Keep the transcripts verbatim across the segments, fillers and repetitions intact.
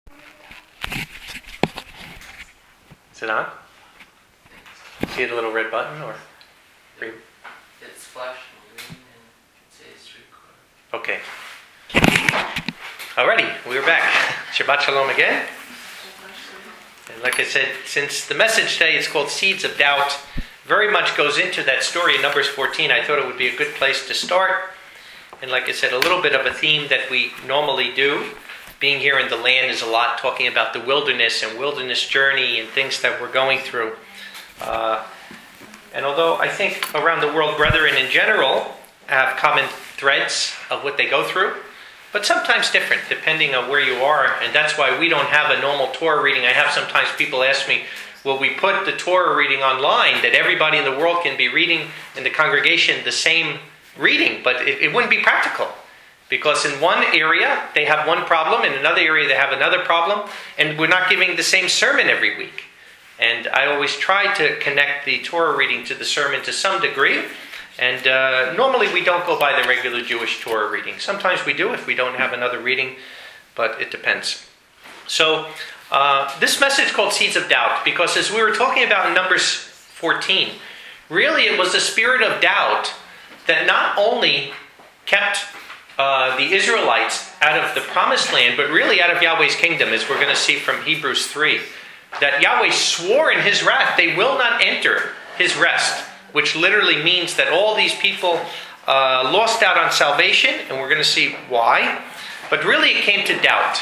Is it on? See the little red button or green? It's flashing green and it says record. Okay. Alrighty, we're back. Shabbat Shalom again. And like I said, since the message today is called Seeds of Doubt, very much goes into that story in Numbers fourteen. I thought it would be a good place to start. And like I said, a little bit of a theme that we normally do. Being here in the land is a lot talking about the wilderness and wilderness journey and things that we're going through. Uh, and although I think around the world, brethren in general have common threads of what they go through, but sometimes different depending on where you are. And that's why we don't have a normal Torah reading. I have sometimes people ask me, will we put the Torah reading online that everybody in the world can be reading in the congregation the same reading? But it, it wouldn't be practical. Because in one area, they have one problem. In another area, they have another problem. And we're not giving the same sermon every week. And I always try to connect the Torah reading to the sermon to some degree. And uh, normally we don't go by the regular Jewish Torah reading. Sometimes we do if we don't have another reading. But it depends. So uh, this message is called Seeds of Doubt. Because as we were talking about in Numbers fourteen, really it was the spirit of doubt that not only kept Uh, the Israelites out of the promised land, but really out of Yahweh's kingdom, as we're going to see from Hebrews three. That Yahweh swore in his wrath, they will not enter his rest, which literally means that all these people uh, lost out on salvation, and we're going to see why. But really it came to doubt.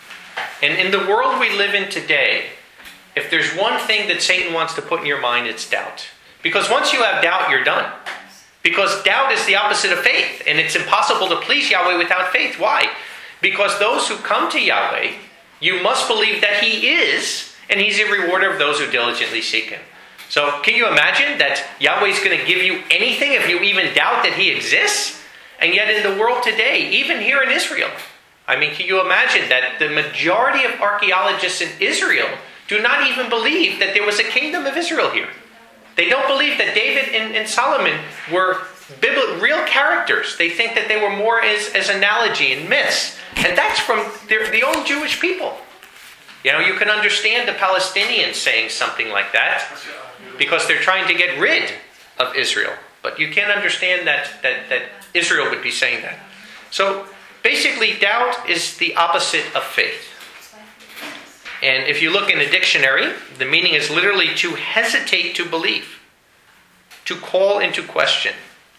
And in the world we live in today, if there's one thing that Satan wants to put in your mind, it's doubt. Because once you have doubt, you're done. Because doubt is the opposite of faith. And it's impossible to please Yahweh without faith. Why? Because those who come to Yahweh, you must believe that He is, and He's a rewarder of those who diligently seek Him. So can you imagine that Yahweh is going to give you anything if you even doubt that He exists? And yet in the world today, even here in Israel, I mean, can you imagine that the majority of archaeologists in Israel do not even believe that there was a kingdom of Israel here? They don't believe that David and, and Solomon were biblical, real characters. They think that they were more as, as analogy and myths. And that's from their, the own Jewish people. You know, you can understand the Palestinians saying something like that because they're trying to get rid of Israel. But you can't understand that, that, that Israel would be saying that. So basically, doubt is the opposite of faith. And if you look in the dictionary, the meaning is literally to hesitate to believe, to call into question,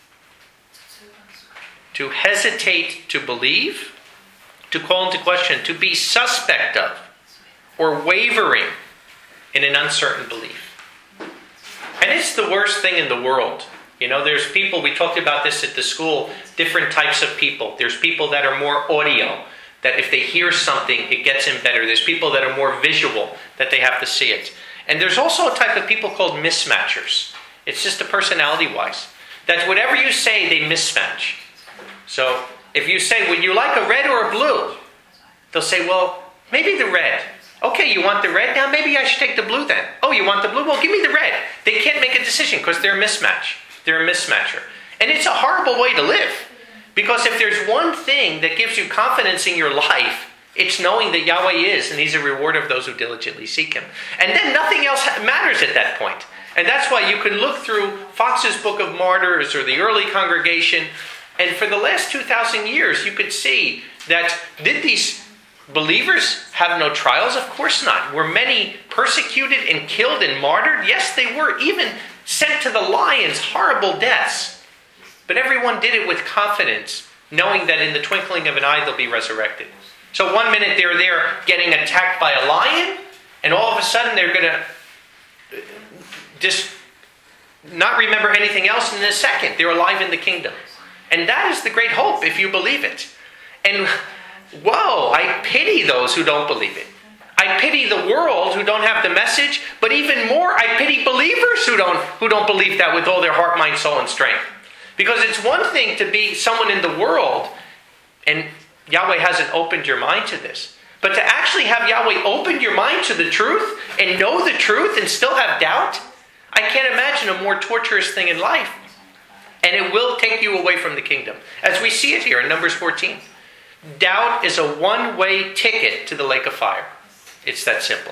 to hesitate to believe, to call into question, to be suspect of, or wavering in an uncertain belief. And it's the worst thing in the world. You know, there's people, we talked about this at the school, different types of people. There's people that are more audio, that if they hear something, it gets them better. There's people that are more visual, that they have to see it. And there's also a type of people called mismatchers. It's just a personality-wise. That whatever you say, they mismatch. So if you say, would you like a red or a blue? They'll say, well, maybe the red. Okay, you want the red? Now maybe I should take the blue then. Oh, you want the blue? Well, give me the red. They can't make a decision because they're a mismatch. They're a mismatcher. And it's a horrible way to live. Because if there's one thing that gives you confidence in your life, it's knowing that Yahweh is, and He's a rewarder of those who diligently seek Him. And then nothing else matters at that point. And that's why you can look through Fox's Book of Martyrs or the early congregation, and for the last two thousand years, you could see that did these believers have no trials? Of course not. Were many persecuted and killed and martyred? Yes, they were. Even sent to the lions, horrible deaths. But everyone did it with confidence, knowing that in the twinkling of an eye they'll be resurrected. So one minute they're there getting attacked by a lion, and all of a sudden they're going to just not remember anything else, and in a second they're alive in the kingdom. And that is the great hope if you believe it. And whoa, I pity those who don't believe it. I pity the world who don't have the message, but even more, I pity believers who don't, who don't believe that with all their heart, mind, soul, and strength. Because it's one thing to be someone in the world, and Yahweh hasn't opened your mind to this. But to actually have Yahweh open your mind to the truth, and know the truth, and still have doubt, I can't imagine a more torturous thing in life. And it will take you away from the kingdom. As we see it here in Numbers fourteen. doubt is a one-way ticket to the lake of fire. It's that simple.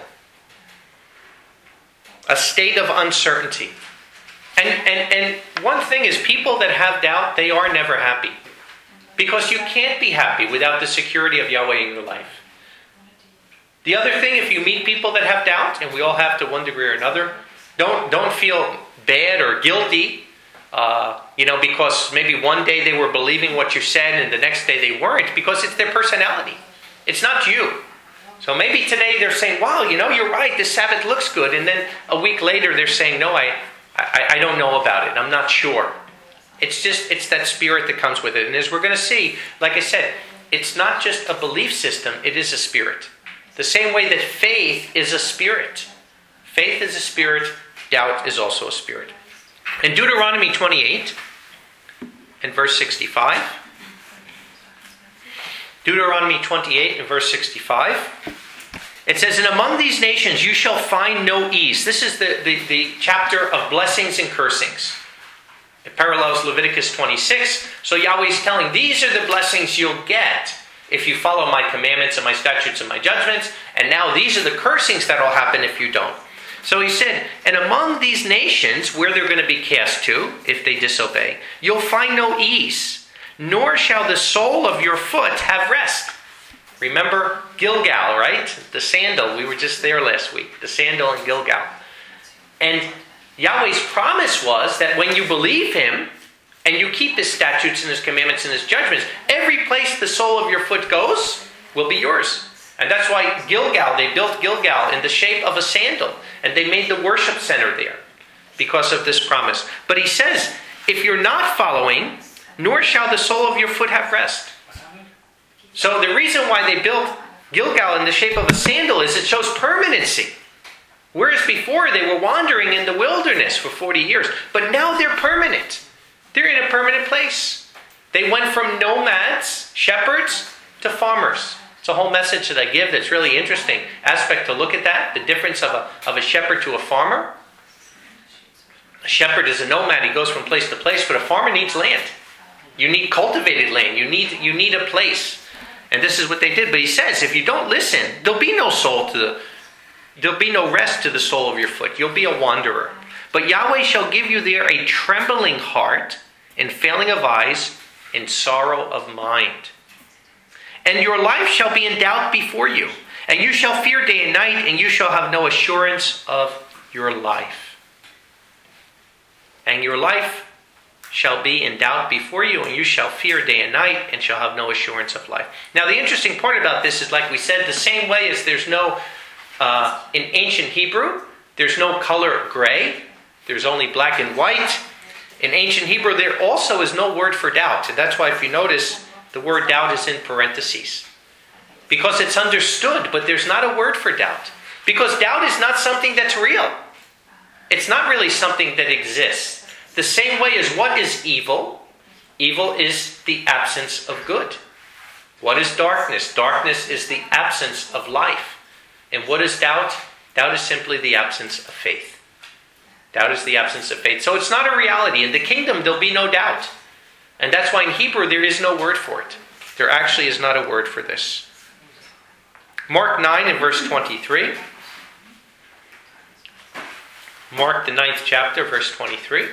A state of uncertainty. And, and, and one thing is, people that have doubt, they are never happy. Because you can't be happy without the security of Yahweh in your life. The other thing, if you meet people that have doubt, and we all have to one degree or another, don't, don't feel bad or guilty, uh, you know, because maybe one day they were believing what you said and the next day they weren't, because it's their personality. It's not you. So maybe today they're saying, wow, you know, you're right, this Sabbath looks good. And then a week later they're saying, no, I, I, I don't know about it. I'm not sure. It's just, it's that spirit that comes with it. And as we're going to see, like I said, it's not just a belief system, it is a spirit. The same way that faith is a spirit. Faith is a spirit, doubt is also a spirit. In Deuteronomy twenty-eight, and verse sixty-five, Deuteronomy twenty-eight and verse sixty-five, it says, and among these nations you shall find no ease. This is the, the, the chapter of blessings and cursings. It parallels Leviticus twenty-six. So Yahweh's telling, these are the blessings you'll get if you follow my commandments and my statutes and my judgments. And now these are the cursings that will happen if you don't. So he said, and among these nations where they're going to be cast to, if they disobey, you'll find no ease, nor shall the sole of your foot have rest. Remember Gilgal, right? The sandal. We were just there last week. The sandal in Gilgal. And Yahweh's promise was that when you believe him, and you keep his statutes and his commandments and his judgments, every place the sole of your foot goes will be yours. And that's why Gilgal, they built Gilgal in the shape of a sandal. And they made the worship center there because of this promise. But he says, if you're not following, nor shall the sole of your foot have rest. So the reason why they built Gilgal in the shape of a sandal is it shows permanency. Whereas before they were wandering in the wilderness for forty years. But now they're permanent. They're in a permanent place. They went from nomads, shepherds, to farmers. It's a whole message that I give that's really interesting aspect to look at that, the difference of a, of a shepherd to a farmer. A shepherd is a nomad. He goes from place to place, but a farmer needs land. You need cultivated land. You need, you need a place. And this is what they did. But he says, if you don't listen, there'll be no soul to the, there'll be no rest to the sole of your foot. You'll be a wanderer. But Yahweh shall give you there a trembling heart, and failing of eyes, and sorrow of mind. And your life shall be in doubt before you, and you shall fear day and night, and you shall have no assurance of your life. And your life shall be in doubt before you, and you shall fear day and night, and shall have no assurance of life. Now the interesting part about this is, like we said, the same way as there's no, uh, in ancient Hebrew, there's no color gray. There's only black and white. In ancient Hebrew, there also is no word for doubt. And that's why if you notice, the word doubt is in parentheses. Because it's understood, but there's not a word for doubt. Because doubt is not something that's real. It's not really something that exists. The same way as what is evil? Evil is the absence of good. What is darkness? Darkness is the absence of life. And what is doubt? Doubt is simply the absence of faith. Doubt is the absence of faith. So it's not a reality. In the kingdom, there'll be no doubt. And that's why in Hebrew, there is no word for it. There actually is not a word for this. Mark nine and verse twenty-three. Mark the ninth chapter, verse twenty-three.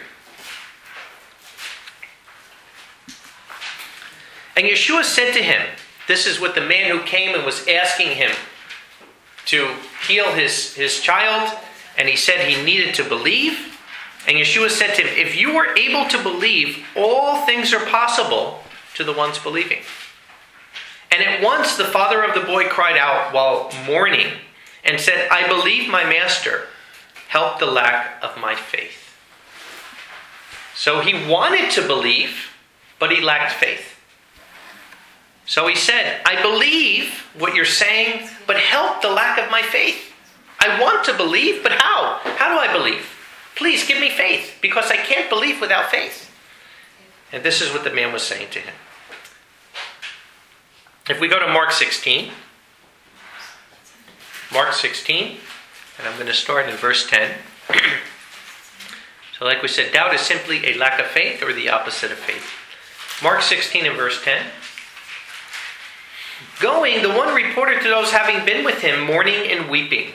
And Yeshua said to him, this is what the man who came and was asking him to heal his, his child, and he said he needed to believe. And Yeshua said to him, if you are able to believe, all things are possible to the ones believing. And at once the father of the boy cried out while mourning and said, I believe, my master, help the lack of my faith. So he wanted to believe, but he lacked faith. So he said, I believe what you're saying, but help the lack of my faith. I want to believe, but how? How do I believe? Please give me faith, because I can't believe without faith. And this is what the man was saying to him. If we go to Mark sixteen, Mark sixteen, and I'm going to start in verse ten. So like we said, doubt is simply a lack of faith or the opposite of faith. Mark sixteen and verse ten. Going, the one reported to those having been with him, mourning and weeping.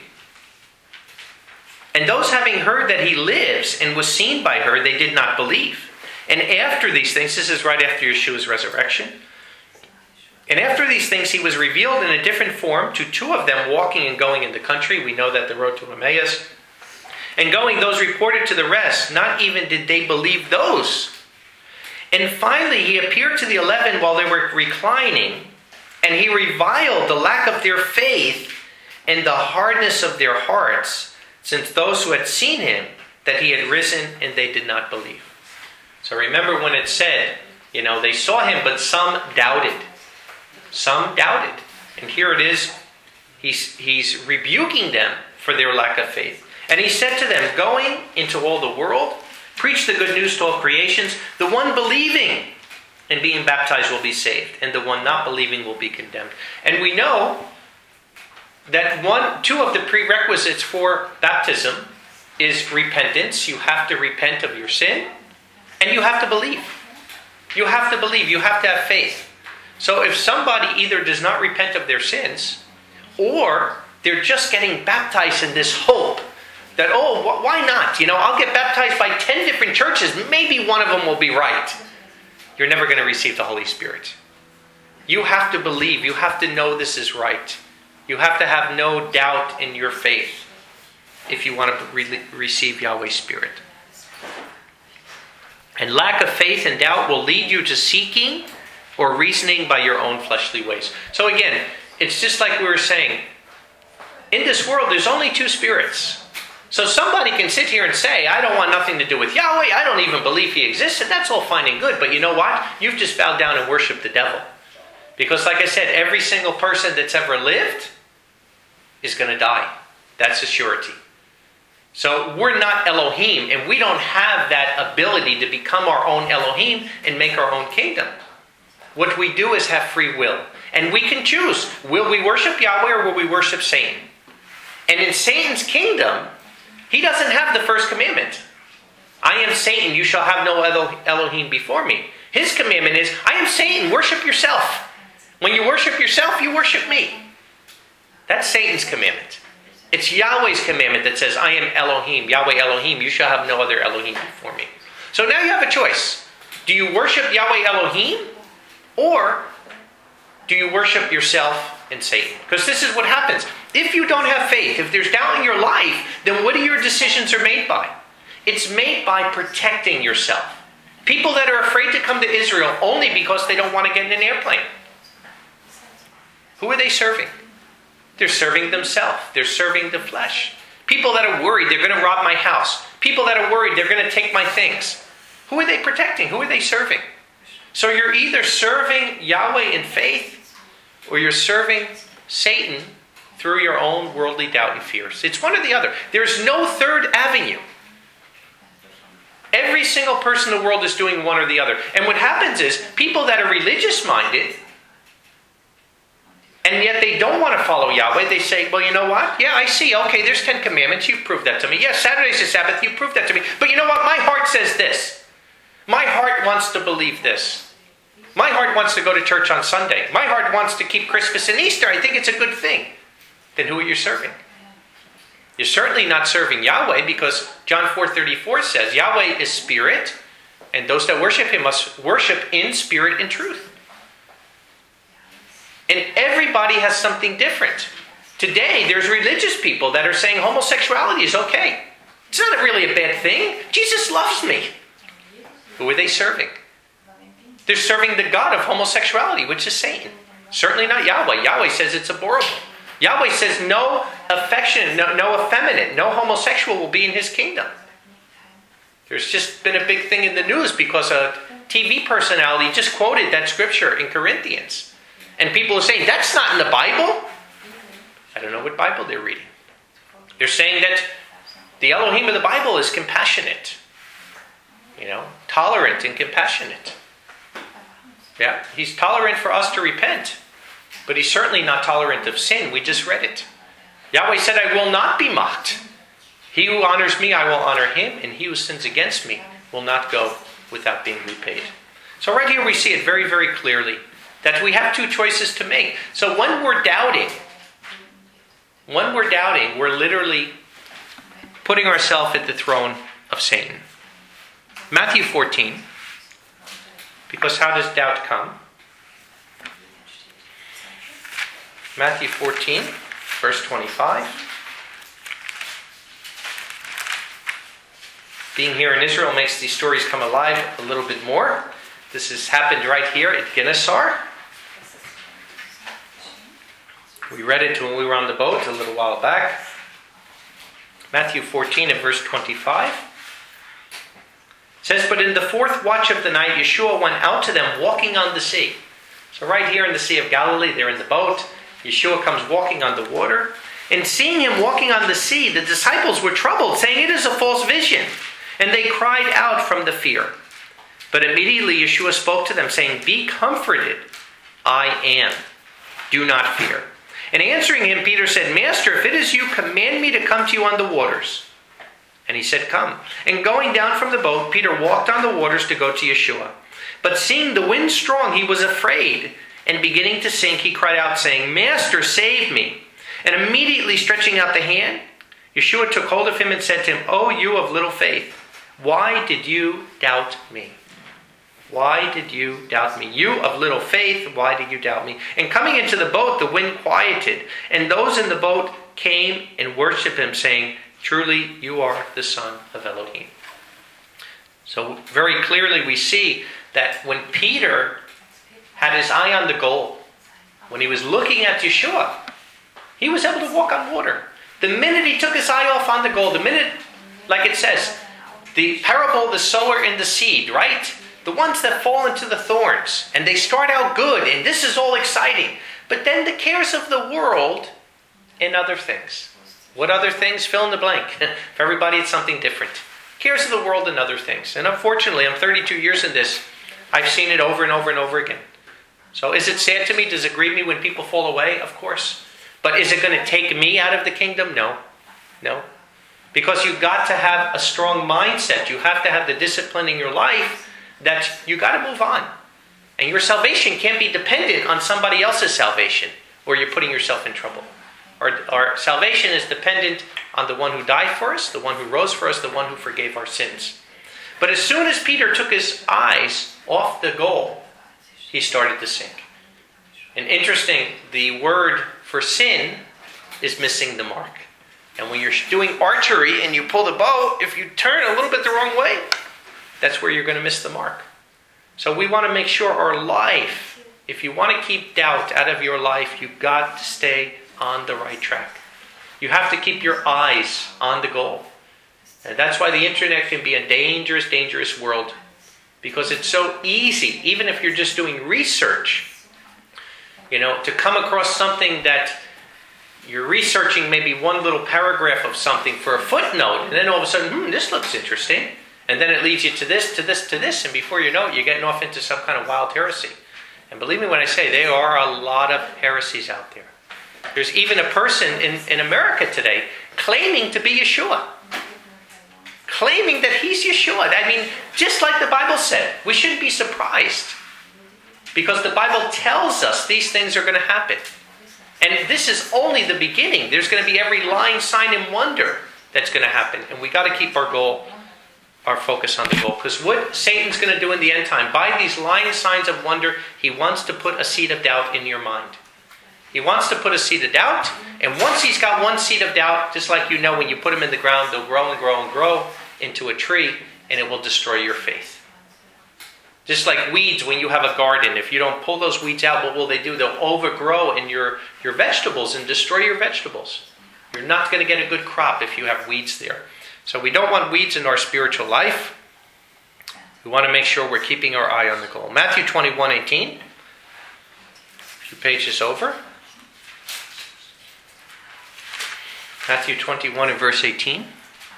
And those having heard that he lives and was seen by her, they did not believe. And after these things, this is right after Yeshua's resurrection. And after these things, he was revealed in a different form to two of them walking and going in the country. We know that the road to Emmaus. And going, those reported to the rest. Not even did they believe those. And finally, he appeared to the eleven while they were reclining. And he reviled the lack of their faith and the hardness of their hearts, since those who had seen him, that he had risen, and they did not believe. So remember when it said, you know, they saw him, but some doubted. Some doubted. And here it is, he's, he's rebuking them for their lack of faith. And he said to them, going into all the world, preach the good news to all creations. The one believing and being baptized will be saved, and the one not believing will be condemned. And we know that one, two of the prerequisites for baptism is repentance. You have to repent of your sin, and you have to believe. You have to believe. You have to have faith. So if somebody either does not repent of their sins, or they're just getting baptized in this hope that, oh, wh- why not? You know, I'll get baptized by ten different churches. Maybe one of them will be right. You're never going to receive the Holy Spirit. You have to believe. You have to know this is right. You have to have no doubt in your faith if you want to re- receive Yahweh's Spirit. And lack of faith and doubt will lead you to seeking or reasoning by your own fleshly ways. So again, it's just like we were saying. In this world, there's only two spirits. So somebody can sit here and say, I don't want nothing to do with Yahweh. I don't even believe he exists. And that's all fine and good. But you know what? You've just bowed down and worshiped the devil. Because like I said, every single person that's ever lived is going to die. That's a surety. So we're not Elohim. And we don't have that ability to become our own Elohim and make our own kingdom. What we do is have free will. And we can choose. Will we worship Yahweh or will we worship Satan? And in Satan's kingdom, he doesn't have the first commandment. I am Satan, you shall have no Elohim before me. His commandment is, I am Satan, worship yourself. When you worship yourself, you worship me. That's Satan's commandment. It's Yahweh's commandment that says, I am Elohim, Yahweh Elohim, you shall have no other Elohim before me. So now you have a choice. Do you worship Yahweh Elohim? Or do you worship yourself and Satan? Because this is what happens. If you don't have faith, if there's doubt in your life, then what are your decisions are made by? It's made by protecting yourself. People that are afraid to come to Israel only because they don't want to get in an airplane. Who are they serving? They're serving themselves. They're serving the flesh. People that are worried they're going to rob my house. People that are worried they're going to take my things. Who are they protecting? Who are they serving? So you're either serving Yahweh in faith, or you're serving Satan through your own worldly doubt and fears. It's one or the other. There's no third avenue. Every single person in the world is doing one or the other. And what happens is, people that are religious-minded, and yet they don't want to follow Yahweh, they say, well, you know what? Yeah, I see. Okay, there's Ten Commandments. You've proved that to me. Yes, Saturday's the Sabbath. You've proved that to me. But you know what? My heart says this. My heart wants to believe this. My heart wants to go to church on Sunday. My heart wants to keep Christmas and Easter. I think it's a good thing. Then who are you serving? You're certainly not serving Yahweh, because John four thirty-four says Yahweh is spirit, and those that worship him must worship in spirit and truth. And everybody has something different. Today, there's religious people that are saying homosexuality is okay. It's not really a bad thing. Jesus loves me. Who are they serving? They're serving the god of homosexuality, which is Satan. Certainly not Yahweh. Yahweh says it's abhorrible. Yahweh says no affection, no, no effeminate, no homosexual will be in his kingdom. There's just been a big thing in the news because a T V personality just quoted that scripture in Corinthians. And people are saying, that's not in the Bible. I don't know what Bible they're reading. They're saying that the Elohim of the Bible is compassionate. You know, tolerant and compassionate. Yeah, he's tolerant for us to repent. But he's certainly not tolerant of sin. We just read it. Yahweh said, I will not be mocked. He who honors me, I will honor him. And he who sins against me will not go without being repaid. So right here we see it very, very clearly that we have two choices to make. So when we're doubting, when we're doubting, we're literally putting ourselves at the throne of Satan. Matthew fourteen, because how does doubt come? Matthew fourteen, verse twenty-five. Being here in Israel makes these stories come alive a little bit more. This has happened right here at Gennesar. We read it when we were on the boat a little while back. Matthew fourteen and verse twenty-five. It says, but in the fourth watch of the night, Yeshua went out to them walking on the sea. So right here in the Sea of Galilee, they're in the boat. Yeshua comes walking on the water. And seeing him walking on the sea, the disciples were troubled, saying, it is a false vision. And they cried out from the fear. But immediately Yeshua spoke to them, saying, be comforted, I am. Do not fear. And answering him, Peter said, Master, if it is you, command me to come to you on the waters. And he said, come. And going down from the boat, Peter walked on the waters to go to Yeshua. But seeing the wind strong, he was afraid. And beginning to sink, he cried out, saying, Master, save me. And immediately stretching out the hand, Yeshua took hold of him and said to him, O you of little faith, why did you doubt me? Why did you doubt me? You of little faith, why did you doubt me? And coming into the boat, the wind quieted. And those in the boat came and worshipped him, saying, truly, you are the Son of Elohim. So very clearly we see that when Peter had his eye on the goal, when he was looking at Yeshua, he was able to walk on water. The minute he took his eye off on the goal, the minute, like it says, the parable, the sower and the seed, right? The ones that fall into the thorns, and they start out good, and this is all exciting. But then the cares of the world and other things. What other things? Fill in the blank. For everybody, it's something different. Cares of the world and other things. And unfortunately, I'm thirty-two years in this. I've seen it over and over and over again. So is it sad to me? Does it grieve me when people fall away? Of course. But is it going to take me out of the kingdom? No. No. Because you've got to have a strong mindset. You have to have the discipline in your life that you got to move on. And your salvation can't be dependent on somebody else's salvation, or you're putting yourself in trouble. Our, our salvation is dependent on the one who died for us, the one who rose for us, the one who forgave our sins. But as soon as Peter took his eyes off the goal, he started to sink. And interesting, the word for sin is missing the mark. And when you're doing archery and you pull the bow, if you turn a little bit the wrong way, that's where you're going to miss the mark. So we want to make sure our life, if you want to keep doubt out of your life, you've got to stay on the right track. You have to keep your eyes on the goal. And that's why the internet can be a dangerous, dangerous world. Because it's so easy, even if you're just doing research, you know, to come across something that you're researching, maybe one little paragraph of something for a footnote, and then all of a sudden, hmm, this looks interesting. And then it leads you to this, to this, to this, and before you know it, you're getting off into some kind of wild heresy. And believe me when I say, there are a lot of heresies out there. There's even a person in, in America today claiming to be Yeshua. Claiming that he's Yeshua. I mean, just like the Bible said, we shouldn't be surprised. Because the Bible tells us these things are going to happen. And this is only the beginning. There's going to be every line, sign, and wonder that's going to happen. And we got to keep our goal, our focus on the goal. Because what Satan's going to do in the end time, by these line signs of wonder, he wants to put a seed of doubt in your mind. He wants to put a seed of doubt. And once he's got one seed of doubt, just like you know when you put them in the ground, they'll grow and grow and grow into a tree, and it will destroy your faith. Just like weeds when you have a garden. If you don't pull those weeds out, what will they do? They'll overgrow in your, your vegetables and destroy your vegetables. You're not going to get a good crop if you have weeds there. So we don't want weeds in our spiritual life. We want to make sure we're keeping our eye on the goal. Matthew twenty-one eighteen. A few pages over. Matthew twenty-one and verse eighteen.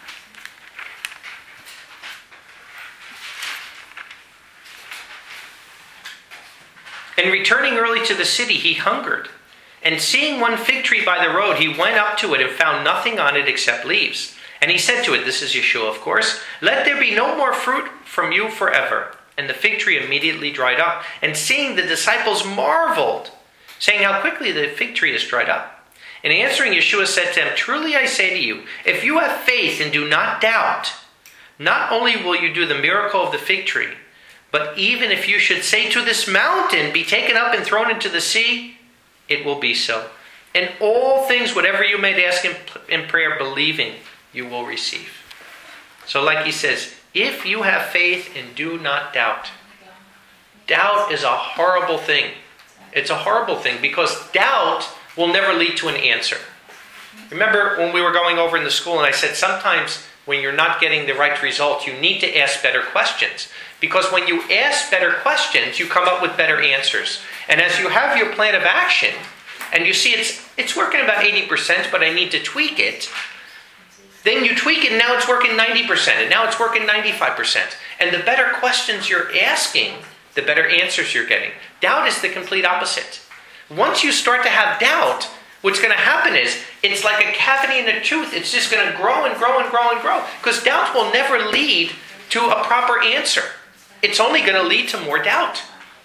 And returning early to the city, he hungered. And seeing one fig tree by the road, he went up to it and found nothing on it except leaves. And he said to it, this is Yeshua, of course, let there be no more fruit from you forever. And the fig tree immediately dried up. And seeing, the disciples marveled, saying how quickly the fig tree is dried up. And answering, Yeshua said to them, truly I say to you, if you have faith and do not doubt, not only will you do the miracle of the fig tree, but even if you should say to this mountain, be taken up and thrown into the sea, it will be so. And all things, whatever you may ask in, in prayer, believing, you will receive. So like he says, if you have faith and do not doubt. Doubt is a horrible thing. It's a horrible thing because doubt will never lead to an answer. Remember when we were going over in the school and I said sometimes when you're not getting the right result, you need to ask better questions. Because when you ask better questions, you come up with better answers. And as you have your plan of action, and you see it's it's working about eighty percent, but I need to tweak it, then you tweak it and now it's working ninety percent, and now it's working ninety-five percent. And the better questions you're asking, the better answers you're getting. Doubt is the complete opposite. Once you start to have doubt, what's going to happen is, it's like a cavity in the tooth. It's just going to grow and grow and grow and grow. Because doubt will never lead to a proper answer. It's only going to lead to more doubt.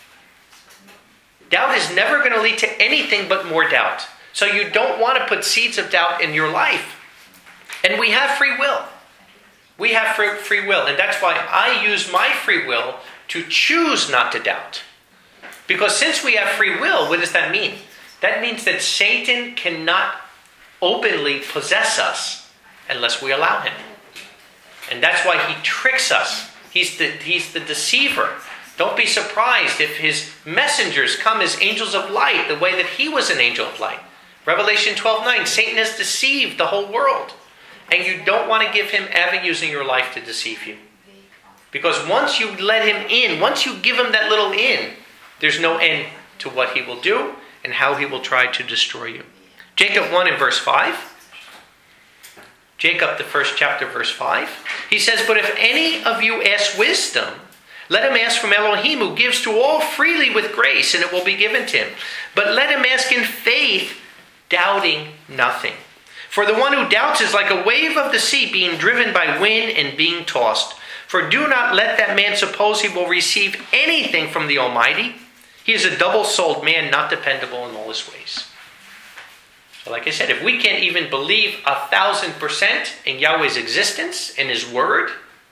Doubt is never going to lead to anything but more doubt. So you don't want to put seeds of doubt in your life. And we have free will. We have free, free will. And that's why I use my free will to choose not to doubt. Because since we have free will, what does that mean? That means that Satan cannot openly possess us unless we allow him. And that's why he tricks us. He's the, he's the deceiver. Don't be surprised if his messengers come as angels of light, the way that he was an angel of light. Revelation twelve nine, Satan has deceived the whole world. And you don't want to give him avenues in your life to deceive you. Because once you let him in, once you give him that little in, there's no end to what he will do and how he will try to destroy you. Jacob one in verse five. Jacob, the first chapter, verse five. He says, but if any of you ask wisdom, let him ask from Elohim, who gives to all freely with grace, and it will be given to him. But let him ask in faith, doubting nothing. For the one who doubts is like a wave of the sea being driven by wind and being tossed. For do not let that man suppose he will receive anything from the Almighty. He is a double-souled man, not dependable in all his ways. So like I said, if we can't even believe a thousand percent in Yahweh's existence, in his word,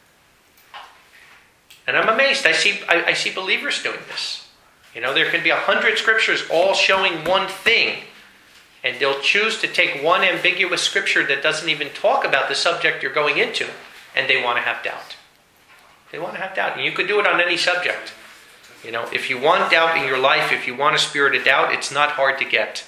and I'm amazed. I see, I, I see believers doing this. You know, there can be a hundred scriptures all showing one thing, and they'll choose to take one ambiguous scripture that doesn't even talk about the subject you're going into, and they want to have doubt. They want to have doubt. And you could do it on any subject. You know, if you want doubt in your life, if you want a spirit of doubt, it's not hard to get.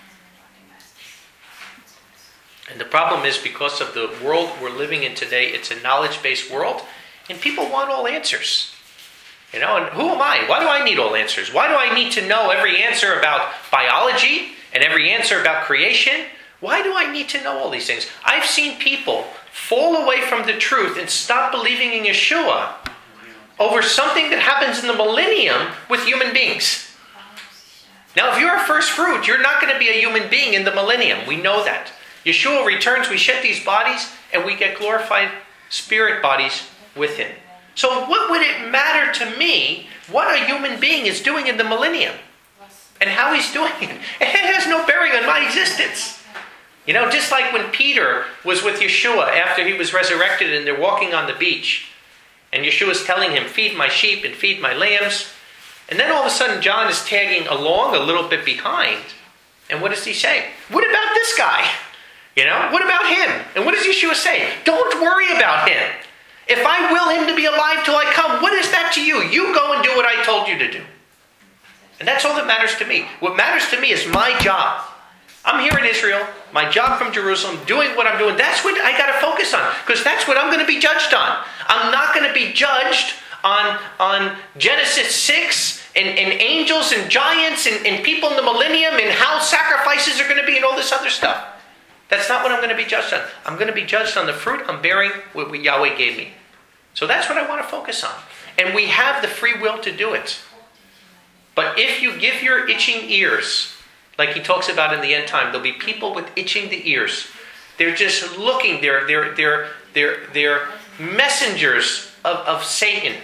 And the problem is because of the world we're living in today, it's a knowledge-based world, and people want all answers. You know, and who am I? Why do I need all answers? Why do I need to know every answer about biology and every answer about creation? Why do I need to know all these things? I've seen people fall away from the truth and stop believing in Yeshua over something that happens in the millennium with human beings. Now, if you're a first fruit, you're not going to be a human being in the millennium. We know that. Yeshua returns, we shed these bodies, and we get glorified spirit bodies with him. So what would it matter to me what a human being is doing in the millennium? And how he's doing it? It has no bearing on my existence. You know, just like when Peter was with Yeshua after he was resurrected and they're walking on the beach. And Yeshua's telling him, feed my sheep and feed my lambs. And then all of a sudden John is tagging along a little bit behind. And what does he say? What about this guy? You know, what about him? And what does Yeshua say? Don't worry about him. If I will him to be alive till I come, what is that to you? You go and do what I told you to do. And that's all that matters to me. What matters to me is my job. I'm here in Israel, my job from Jerusalem, doing what I'm doing. That's what I got to focus on, because that's what I'm going to be judged on. I'm not going to be judged on, on Genesis six and, and angels and giants and, and people in the millennium and how sacrifices are going to be and all this other stuff. That's not what I'm going to be judged on. I'm going to be judged on the fruit I'm bearing, what Yahweh gave me. So that's what I want to focus on. And we have the free will to do it. But if you give your itching ears, like he talks about in the end time, there'll be people with itching the ears. They're just looking, they're, they're, they're, they're, they're messengers of, of Satan.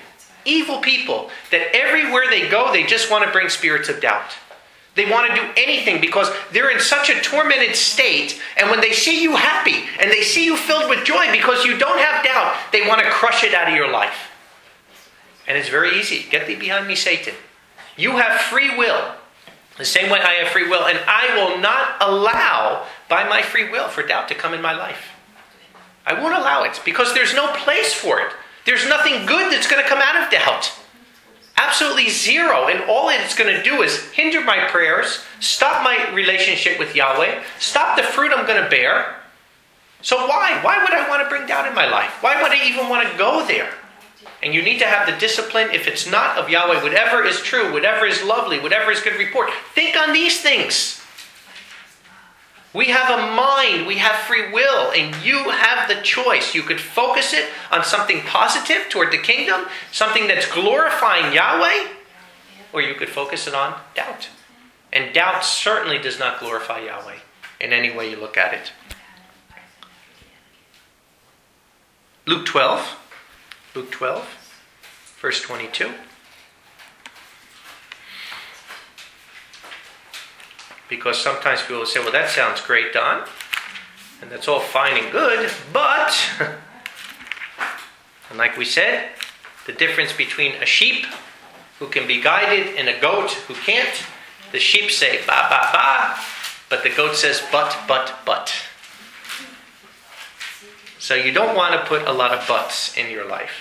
evil people that everywhere they go, they just want to bring spirits of doubt. They want to do anything because they're in such a tormented state, and when they see you happy and they see you filled with joy because you don't have doubt, they want to crush it out of your life. And it's very easy. Get thee behind me, Satan. You have free will. The same way I have free will, and I will not allow by my free will for doubt to come in my life. I won't allow it because there's no place for it. There's nothing good that's going to come out of doubt. Absolutely zero. And all it's going to do is hinder my prayers, stop my relationship with Yahweh, stop the fruit I'm going to bear. So why? Why would I want to bring doubt in my life? Why would I even want to go there? And you need to have the discipline. If it's not of Yahweh, whatever is true, whatever is lovely, whatever is good report, think on these things. We have a mind, we have free will, and you have the choice. You could focus it on something positive toward the kingdom, something that's glorifying Yahweh, or you could focus it on doubt. And doubt certainly does not glorify Yahweh in any way you look at it. Luke twelve. Luke twelve, verse twenty-two. Because sometimes people will say, well, that sounds great, Don. And that's all fine and good. But, and like we said, the difference between a sheep who can be guided and a goat who can't. The sheep say, ba, ba, ba. But the goat says, but, but, but. So you don't want to put a lot of buts in your life.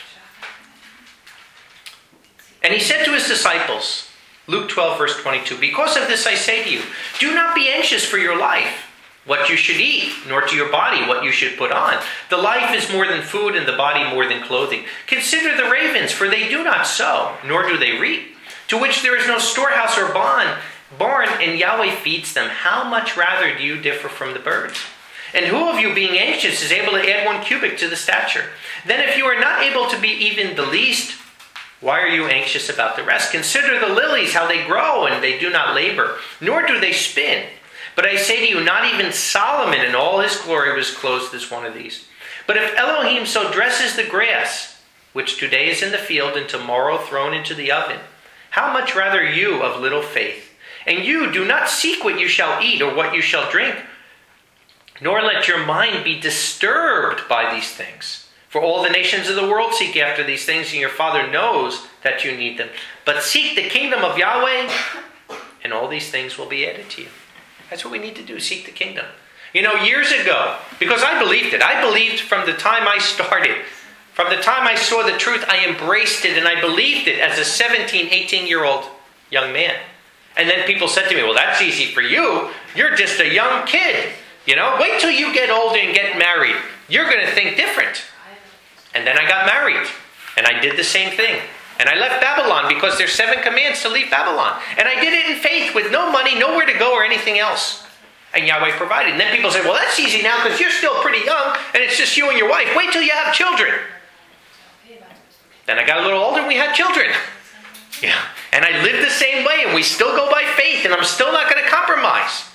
And he said to his disciples, Luke twelve, verse twenty-two, because of this I say to you, do not be anxious for your life, what you should eat, nor to your body what you should put on. The life is more than food, and the body more than clothing. Consider the ravens, for they do not sow, nor do they reap, to which there is no storehouse or barn, barn, and Yahweh feeds them. How much rather do you differ from the birds? And who of you, being anxious, is able to add one cubit to the stature? Then if you are not able to be even the least, why are you anxious about the rest? Consider the lilies, how they grow, and they do not labor, nor do they spin. But I say to you, not even Solomon in all his glory was clothed as one of these. But if Elohim so dresses the grass, which today is in the field and tomorrow thrown into the oven, how much rather you of little faith? And you do not seek what you shall eat or what you shall drink, nor let your mind be disturbed by these things. For all the nations of the world seek after these things, and your Father knows that you need them. But seek the kingdom of Yahweh, and all these things will be added to you. That's what we need to do, seek the kingdom. You know, years ago, because I believed it. I believed from the time I started. From the time I saw the truth, I embraced it, and I believed it as a seventeen, eighteen-year-old young man. And then people said to me, well, that's easy for you. You're just a young kid. You know, wait till you get older and get married. You're going to think different. And then I got married, and I did the same thing. And I left Babylon because there's seven commands to leave Babylon. And I did it in faith with no money, nowhere to go or anything else. And Yahweh provided. And then people say, well, that's easy now because you're still pretty young, and it's just you and your wife. Wait till you have children. Then I got a little older, and we had children. Yeah. And I lived the same way, and we still go by faith, and I'm still not going to compromise.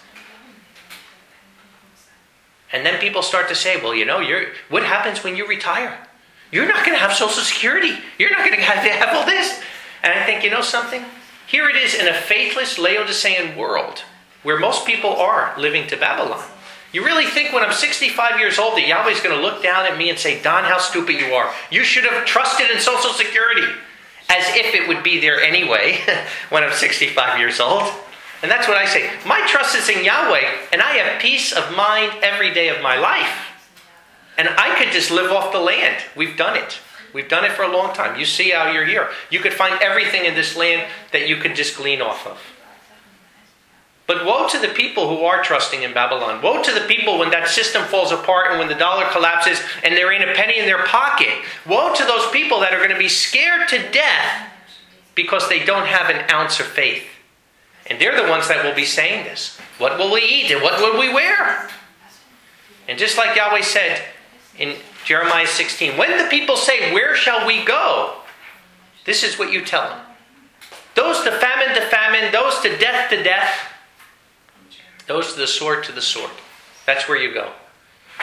And then people start to say, well, you know, you're, what happens when you retire? You're not going to have Social Security. You're not going to have to have all this. And I think, you know something? Here it is in a faithless Laodicean world where most people are living to Babylon. You really think when I'm sixty-five years old that Yahweh's going to look down at me and say, Don, how stupid you are. You should have trusted in Social Security. As if it would be there anyway when I'm sixty-five years old. And that's what I say. My trust is in Yahweh, and I have peace of mind every day of my life. And I could just live off the land. We've done it. We've done it for a long time. You see how you're here. You could find everything in this land that you could just glean off of. But woe to the people who are trusting in Babylon. Woe to the people when that system falls apart and when the dollar collapses and there ain't a penny in their pocket. Woe to those people that are going to be scared to death because they don't have an ounce of faith. And they're the ones that will be saying this. What will we eat and what will we wear? And just like Yahweh said in Jeremiah sixteen, when the people say, where shall we go? This is what you tell them. Those to famine to famine, those to death to death, those to the sword to the sword. That's where you go.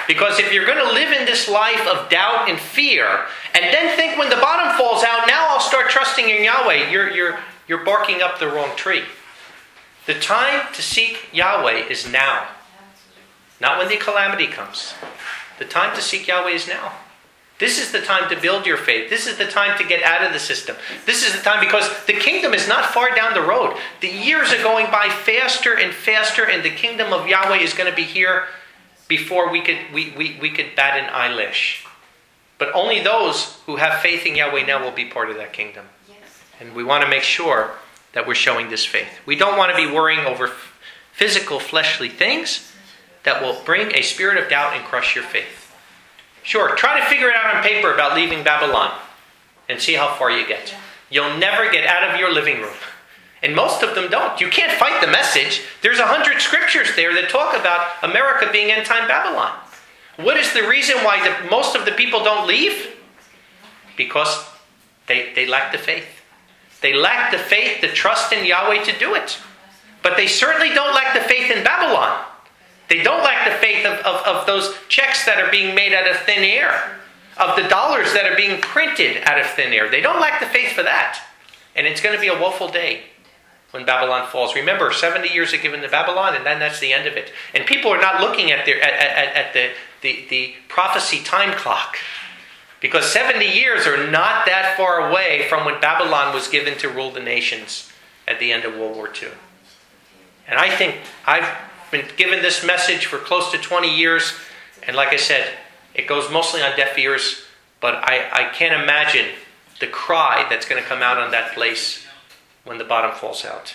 Because if you're going to live in this life of doubt and fear, and then think when the bottom falls out, now I'll start trusting in Yahweh, you're, you're, you're barking up the wrong tree. The time to seek Yahweh is now. Not when the calamity comes. The time to seek Yahweh is now. This is the time to build your faith. This is the time to get out of the system. This is the time because the kingdom is not far down the road. The years are going by faster and faster, and the kingdom of Yahweh is going to be here before we could we, we, we could bat an eyelash. But only those who have faith in Yahweh now will be part of that kingdom. And we want to make sure that we're showing this faith. We don't want to be worrying over physical, fleshly things that will bring a spirit of doubt and crush your faith. Sure, try to figure it out on paper about leaving Babylon and see how far you get. You'll never get out of your living room. And most of them don't. You can't fight the message. There's a hundred scriptures there that talk about America being end-time Babylon. What is the reason why the, most of the people don't leave? Because they, they lack the faith. They lack the faith, the trust in Yahweh to do it. But they certainly don't lack the faith in Babylon. They don't lack the faith of, of, of those checks that are being made out of thin air, of the dollars that are being printed out of thin air. They don't lack the faith for that. And it's going to be a woeful day when Babylon falls. Remember, seventy years are given to Babylon, and then that's the end of it. And people are not looking at, their, at, at, at the, the, the prophecy time clock. Because seventy years are not that far away from when Babylon was given to rule the nations at the end of World War Two. And I think I've been given this message for close to twenty years, and like I said, it goes mostly on deaf ears, but I, I can't imagine the cry that's going to come out on that place when the bottom falls out.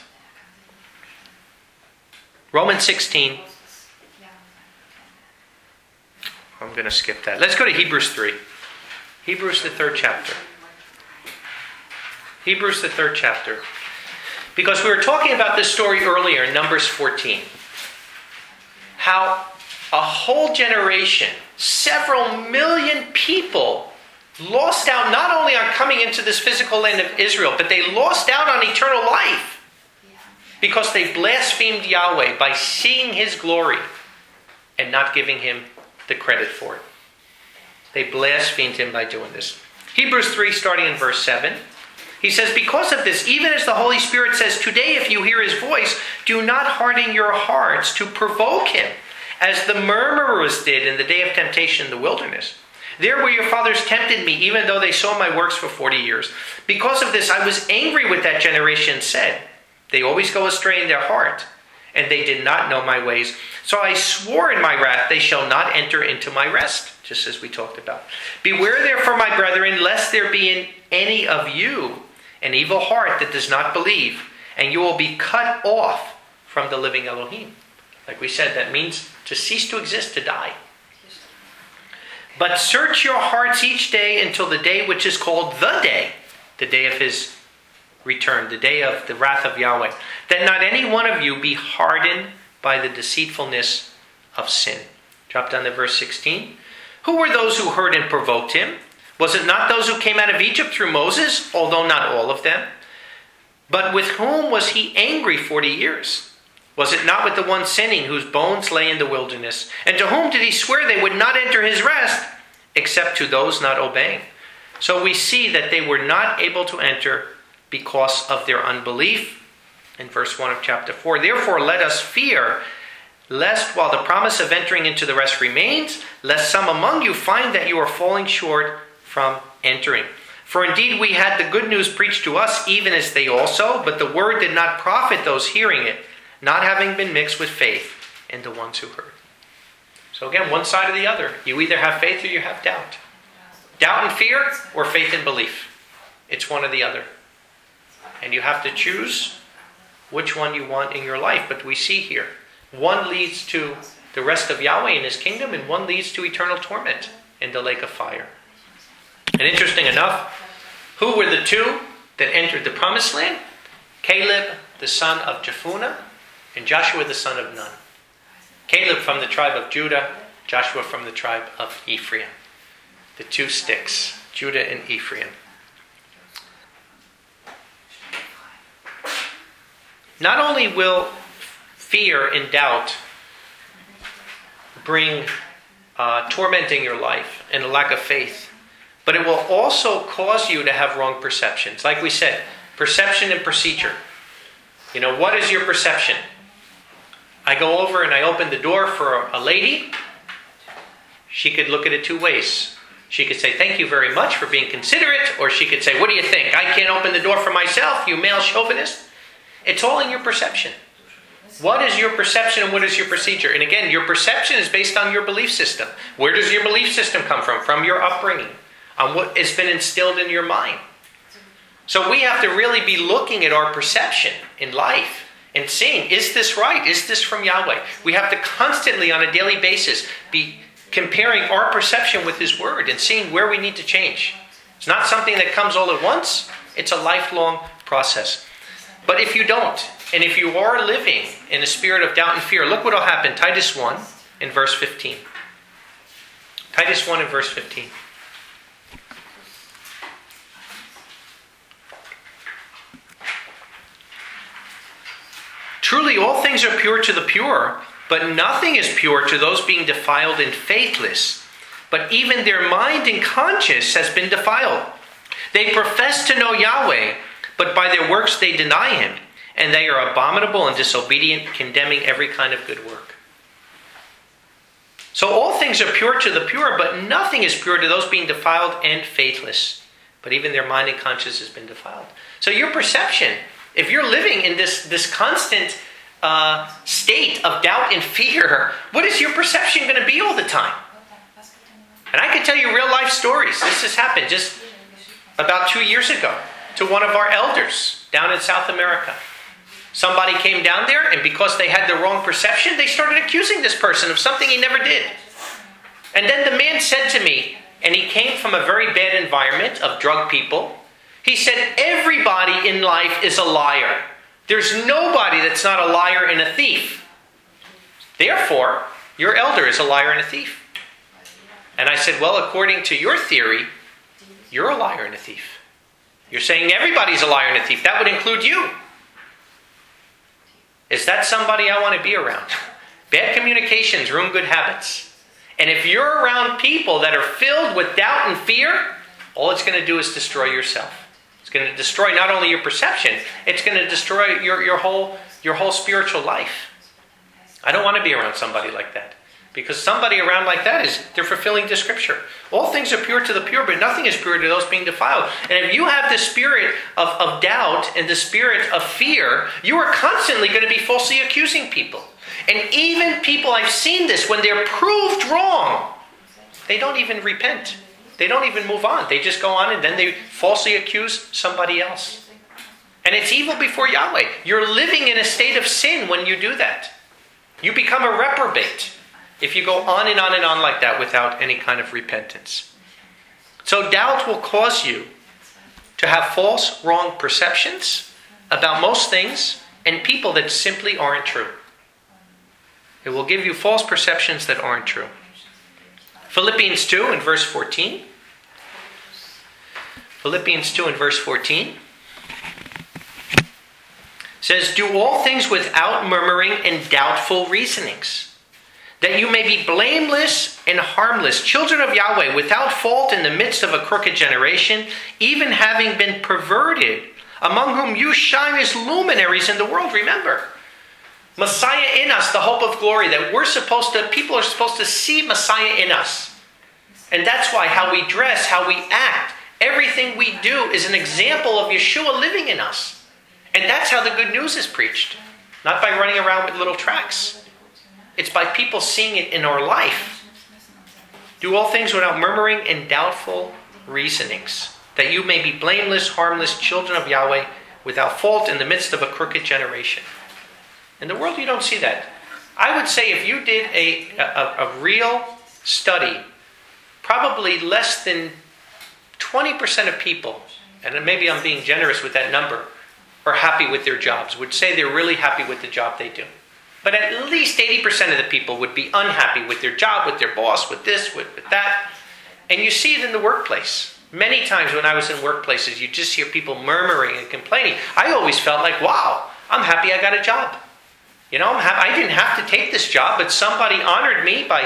Romans sixteen. I'm going to skip that. Let's go to Hebrews three. Hebrews, the third chapter. Hebrews, the third chapter. Because we were talking about this story earlier in Numbers fourteen. How a whole generation, several million people, lost out not only on coming into this physical land of Israel, but they lost out on eternal life. Because they blasphemed Yahweh by seeing His glory and not giving Him the credit for it. They blasphemed Him by doing this. Hebrews three, starting in verse seven. He says, because of this, even as the Holy Spirit says, today if you hear His voice, do not harden your hearts to provoke Him, as the murmurers did in the day of temptation in the wilderness. There where your fathers tempted me, even though they saw my works for forty years. Because of this, I was angry with that generation and said, they always go astray in their heart, and they did not know my ways. So I swore in my wrath, they shall not enter into my rest, just as we talked about. Beware therefore, my brethren, lest there be in any of you an evil heart that does not believe, and you will be cut off from the living Elohim. Like we said, that means to cease to exist, to die. But search your hearts each day until the day which is called the day, the day of His return, the day of the wrath of Yahweh, that not any one of you be hardened by the deceitfulness of sin. Drop down to verse sixteen. Who were those who heard and provoked Him? Was it not those who came out of Egypt through Moses, although not all of them? But with whom was He angry forty years? Was it not with the one sinning, whose bones lay in the wilderness? And to whom did He swear they would not enter His rest, except to those not obeying? So we see that they were not able to enter because of their unbelief. In verse one of chapter four, therefore let us fear, lest while the promise of entering into the rest remains, lest some among you find that you are falling short from entering. For indeed we had the good news preached to us, even as they also, but the word did not profit those hearing it, not having been mixed with faith in the ones who heard. So again, one side or the other. You either have faith or you have doubt. Doubt and fear, or faith and belief. It's one or the other. And you have to choose which one you want in your life. But we see here, one leads to the rest of Yahweh in His kingdom, and one leads to eternal torment in the lake of fire. And interesting enough, who were the two that entered the promised land? Caleb, the son of Jephunneh, and Joshua, the son of Nun. Caleb from the tribe of Judah, Joshua from the tribe of Ephraim. The two sticks, Judah and Ephraim. Not only will fear and doubt bring uh, tormenting your life and a lack of faith. But it will also cause you to have wrong perceptions. Like we said, perception and procedure. You know, what is your perception? I go over and I open the door for a lady. She could look at it two ways. She could say, thank you very much for being considerate. Or she could say, what do you think? I can't open the door for myself, you male chauvinist. It's all in your perception. What is your perception and what is your procedure? And again, your perception is based on your belief system. Where does your belief system come from? From your upbringing. On what has been instilled in your mind. So we have to really be looking at our perception in life and seeing, is this right? Is this from Yahweh? We have to constantly, on a daily basis, be comparing our perception with His Word and seeing where we need to change. It's not something that comes all at once. It's a lifelong process. But if you don't, and if you are living in a spirit of doubt and fear, look what will happen. Titus one in verse fifteen. Titus one in verse fifteen. Truly all things are pure to the pure, but nothing is pure to those being defiled and faithless. But even their mind and conscience has been defiled. They profess to know Yahweh, but by their works they deny Him, and they are abominable and disobedient, condemning every kind of good work. So all things are pure to the pure, but nothing is pure to those being defiled and faithless. But even their mind and conscience has been defiled. So your perception, if you're living in this, this constant uh, state of doubt and fear, what is your perception going to be all the time? And I can tell you real life stories. This has happened just about two years ago to one of our elders down in South America. Somebody came down there, and because they had the wrong perception, they started accusing this person of something he never did. And then the man said to me, and he came from a very bad environment of drug people, he said, everybody in life is a liar. There's nobody that's not a liar and a thief. Therefore, your elder is a liar and a thief. And I said, well, according to your theory, you're a liar and a thief. You're saying everybody's a liar and a thief. That would include you. Is that somebody I want to be around? Bad communications ruin good habits. And if you're around people that are filled with doubt and fear, all it's going to do is destroy yourself. It's going to destroy not only your perception, it's going to destroy your, your whole your whole spiritual life. I don't want to be around somebody like that. Because somebody around like that, is they're fulfilling the scripture. All things are pure to the pure, but nothing is pure to those being defiled. And if you have the spirit of, of doubt and the spirit of fear, you are constantly going to be falsely accusing people. And even people, I've seen this, when they're proved wrong, they don't even repent. They don't even move on. They just go on and then they falsely accuse somebody else. And it's evil before Yahweh. You're living in a state of sin when you do that. You become a reprobate if you go on and on and on like that without any kind of repentance. So doubt will cause you to have false, wrong perceptions about most things and people that simply aren't true. It will give you false perceptions that aren't true. Philippians two in verse fourteen. Philippians two in verse fourteen says, do all things without murmuring and doubtful reasonings, that you may be blameless and harmless, children of Yahweh, without fault in the midst of a crooked generation, even having been perverted, among whom you shine as luminaries in the world. Remember, Messiah in us, the hope of glory, that we're supposed to, people are supposed to see Messiah in us. And that's why how we dress, how we act, everything we do is an example of Yeshua living in us. And that's how the good news is preached. Not by running around with little tracts. It's by people seeing it in our life. Do all things without murmuring and doubtful reasonings, that you may be blameless, harmless, children of Yahweh, without fault in the midst of a crooked generation. In the world, you don't see that. I would say if you did a, a, a real study, probably less than twenty percent of people, and maybe I'm being generous with that number, are happy with their jobs, would say they're really happy with the job they do. But at least eighty percent of the people would be unhappy with their job, with their boss, with this, with, with that. And you see it in the workplace. Many times when I was in workplaces, you just hear people murmuring and complaining. I always felt like, wow, I'm happy I got a job. You know, I'm happy. I didn't have to take this job, but somebody honored me by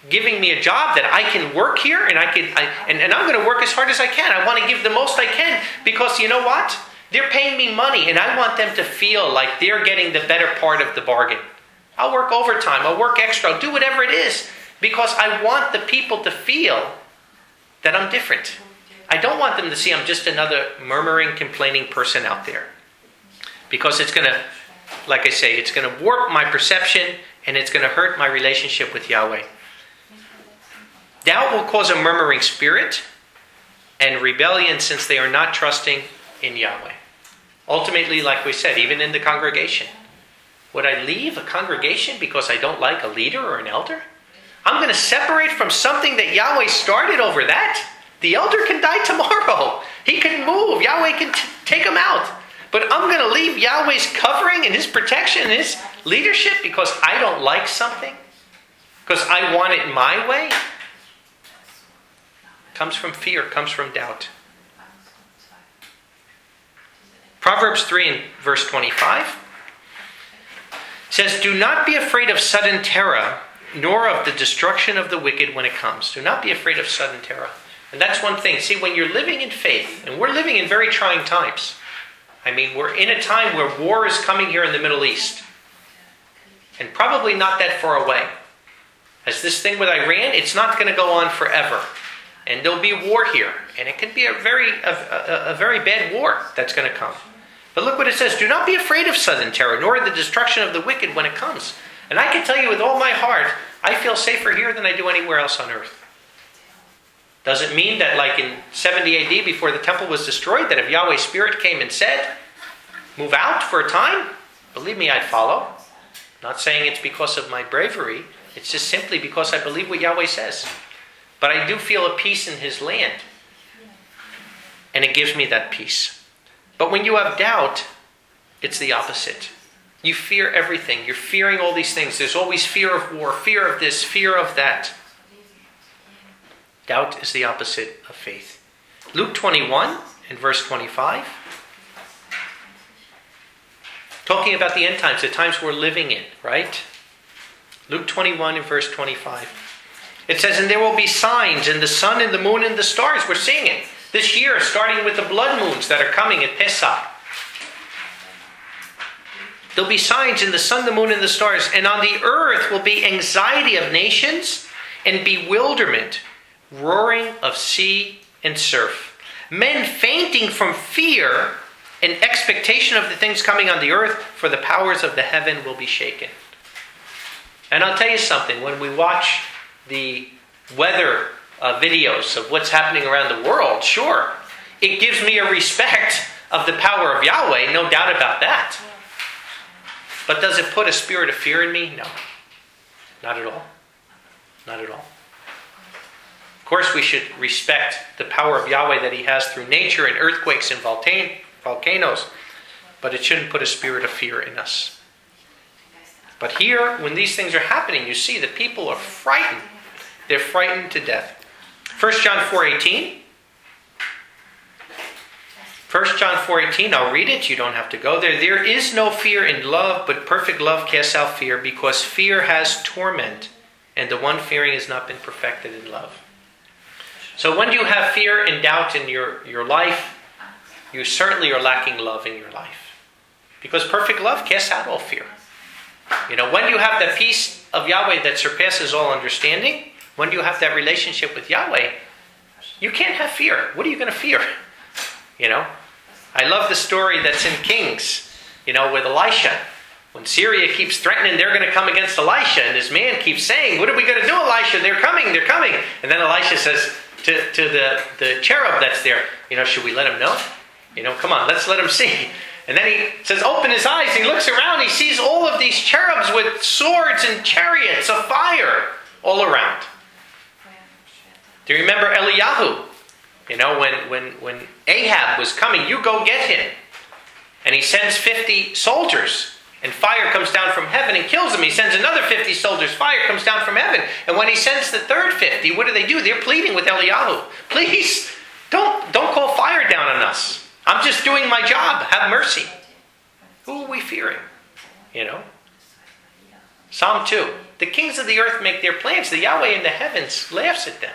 giving me a job that I can work here and I can, I, and, and I'm going to work as hard as I can. I want to give the most I can because you know what? They're paying me money and I want them to feel like they're getting the better part of the bargain. I'll work overtime. I'll work extra. I'll do whatever it is because I want the people to feel that I'm different. I don't want them to see I'm just another murmuring, complaining person out there. Because it's going to, like I say, it's going to warp my perception and it's going to hurt my relationship with Yahweh. Doubt will cause a murmuring spirit and rebellion since they are not trusting in Yahweh. Ultimately, like we said, even in the congregation. Would I leave a congregation because I don't like a leader or an elder? I'm going to separate from something that Yahweh started over that? The elder can die tomorrow. He can move. Yahweh can t- take him out. But I'm going to leave Yahweh's covering and His protection and His leadership because I don't like something? Because I want it my way? Comes from fear, comes from doubt. Proverbs three and verse twenty-five says, "Do not be afraid of sudden terror, nor of the destruction of the wicked when it comes." Do not be afraid of sudden terror. And that's one thing. See, when you're living in faith, and we're living in very trying times. I mean, we're in a time where war is coming here in the Middle East. And probably not that far away. As this thing with Iran, it's not going to go on forever. And there'll be war here. And it can be a very, a, a, a very bad war that's going to come. But look what it says. "Do not be afraid of sudden terror, nor of the destruction of the wicked when it comes." And I can tell you with all my heart, I feel safer here than I do anywhere else on earth. Doesn't mean that like in seventy A D, before the temple was destroyed, that if Yahweh's Spirit came and said, "Move out for a time," believe me, I'd follow. Not saying it's because of my bravery. It's just simply because I believe what Yahweh says. But I do feel a peace in His land. And it gives me that peace. But when you have doubt, it's the opposite. You fear everything. You're fearing all these things. There's always fear of war, fear of this, fear of that. Doubt is the opposite of faith. Luke twenty-one and verse twenty-five. Talking about the end times, the times we're living in, right? Luke twenty-one and verse twenty-five. It says, "And there will be signs in the sun and the moon and the stars." We're seeing it this year, starting with the blood moons that are coming at Pesach. There'll be signs in the sun, the moon, and the stars. "And on the earth will be anxiety of nations and bewilderment, roaring of sea and surf. Men fainting from fear and expectation of the things coming on the earth, for the powers of the heaven will be shaken." And I'll tell you something. When we watch the weather uh, videos of what's happening around the world, sure, it gives me a respect of the power of Yahweh, no doubt about that. But does it put a spirit of fear in me? No. Not at all. Not at all. Of course, we should respect the power of Yahweh that He has through nature and earthquakes and volcanoes, but it shouldn't put a spirit of fear in us. But here, when these things are happening, you see that people are frightened. They're frightened to death. First John four eighteen. First John four eighteen, I'll read it. You don't have to go there. "There is no fear in love, but perfect love casts out fear, because fear has torment, and the one fearing has not been perfected in love." So when you have fear and doubt in your, your life, you certainly are lacking love in your life. Because perfect love casts out all fear. You know, when you have the peace of Yahweh that surpasses all understanding, when you have that relationship with Yahweh, you can't have fear. What are you going to fear? You know, I love the story that's in Kings, you know, with Elisha. When Syria keeps threatening they're going to come against Elisha, and this man keeps saying, "What are we going to do, Elisha? They're coming, they're coming." And then Elisha says to, to the, the cherub that's there, you know, "Should we let him know? You know, come on, let's let him see." And then he says, "Open his eyes." He looks around, he sees all of these cherubs with swords and chariots of fire all around. Do you remember Eliyahu? You know, when, when, when Ahab was coming, "You go get him." And he sends fifty soldiers, and fire comes down from heaven and kills him. He sends another fifty soldiers, fire comes down from heaven. And when he sends the third fifty, what do they do? They're pleading with Eliyahu, "Please, don't, don't call fire down on us. I'm just doing my job. Have mercy." Who are we fearing? You know? Psalm two. The kings of the earth make their plans. The Yahweh in the heavens laughs at them.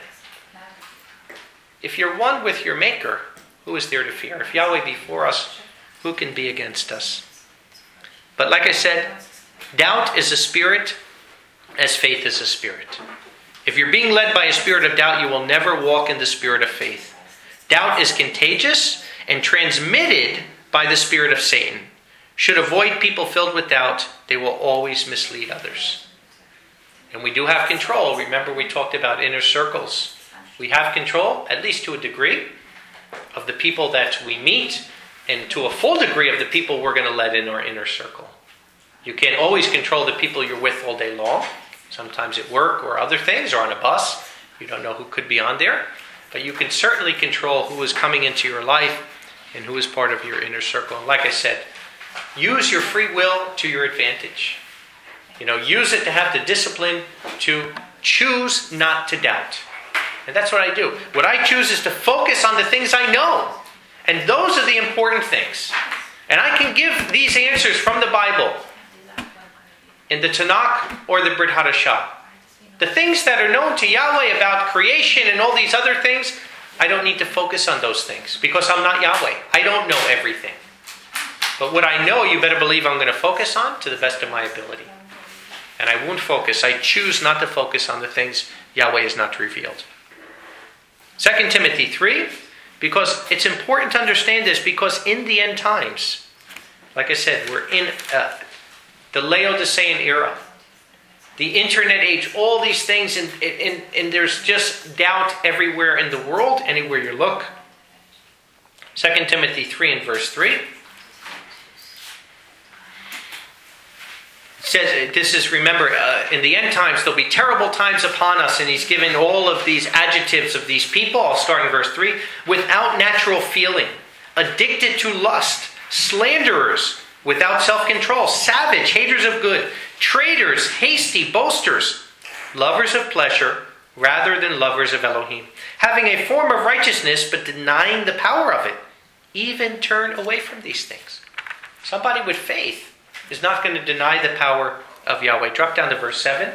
If you're one with your Maker, who is there to fear? If Yahweh be for us, who can be against us? But like I said, doubt is a spirit as faith is a spirit. If you're being led by a spirit of doubt, you will never walk in the spirit of faith. Doubt is contagious and transmitted by the spirit of Satan. Should avoid people filled with doubt. They will always mislead others. And we do have control. Remember, we talked about inner circles. We have control, at least to a degree, of the people that we meet, and to a full degree of the people we're going to let in our inner circle. You can't always control the people you're with all day long. Sometimes at work or other things, or on a bus. You don't know who could be on there. But you can certainly control who is coming into your life and who is part of your inner circle. And like I said, use your free will to your advantage. You know, use it to have the discipline to choose not to doubt. And that's what I do. What I choose is to focus on the things I know. And those are the important things. And I can give these answers from the Bible in the Tanakh or the Brit Hadashah. The things that are known to Yahweh about creation and all these other things, I don't need to focus on those things because I'm not Yahweh. I don't know everything. But what I know, you better believe I'm going to focus on to the best of my ability. And I won't focus. I choose not to focus on the things Yahweh has not revealed. Second Timothy three, because it's important to understand this, because in the end times, like I said, we're in uh, the Laodicean era, the internet age, all these things, and, and, and there's just doubt everywhere in the world, anywhere you look. Second Timothy three and verse three. It says, this is, remember, uh, in the end times, there'll be terrible times upon us, and he's given all of these adjectives of these people. I'll start in verse three. Without natural feeling, addicted to lust, slanderers, without self-control, savage, haters of good, traitors, hasty, boasters, lovers of pleasure rather than lovers of Elohim, having a form of righteousness but denying the power of it. Even turn away from these things. Somebody with faith is not going to deny the power of Yahweh. Drop down to verse seven.